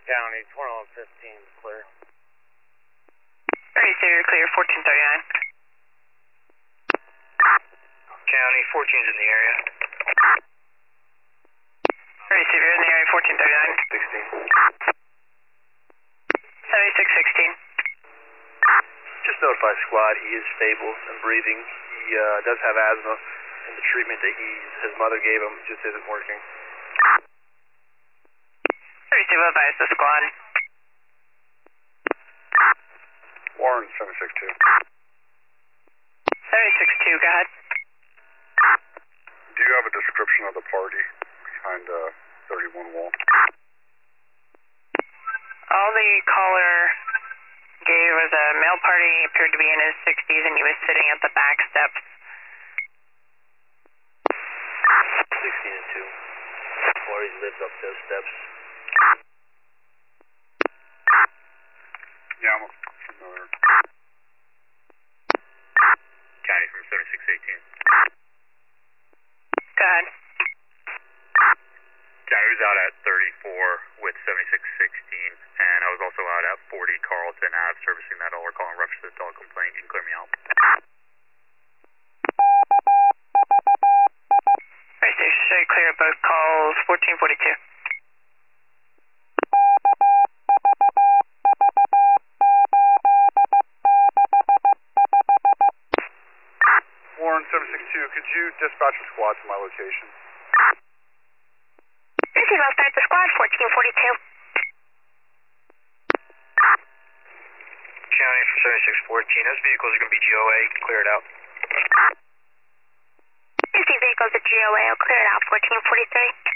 County, 2115, clear. Alright, so you're clear, 1439. County, 14's in the area. Alright, so you're in the area, 1439. 7616. Just notify squad, he is stable and breathing. He does have asthma, and the treatment that his mother gave him just isn't working. Alright, so we'll advise the squad. Warren, 762. 762, go ahead. Do you have a description of the party behind 31 wall? All the caller gave was a male party, appeared to be in his 60s, and he was sitting at the back steps. 16 and 2. Or he lives up those steps. Yeah, I'm familiar. County from 7618. Go ahead. County was out at 34 with 7616, and I was also out at 40 Carlton Ave servicing that older call and rupture the dog complaint. You can clear me out. Alright, so should I clear both calls, 1442. Warren, 762, could you dispatch a squad to my location? This is West the squad, 1442. County from 7614, those vehicles are going to be GOA, clear it out. 50 vehicles at GOA, I'll clear it out, 1443.